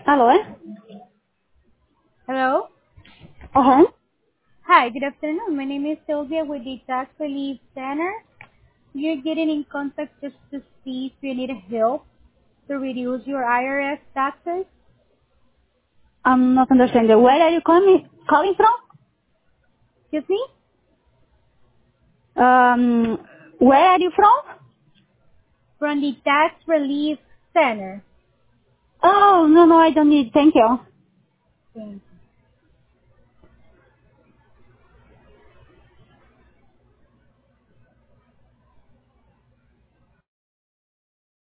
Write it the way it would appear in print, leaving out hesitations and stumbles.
Alô? Hello. Aham. Hi, good afternoon. My name is Sylvia with the Tax Relief Center. You're getting in contact just to see if you need help to reduce your IRS taxes. I'm not understanding. Where are you calling from? Excuse me? Where are you from? From the Tax Relief Center. Oh, no, I don't need. Thank you. Thank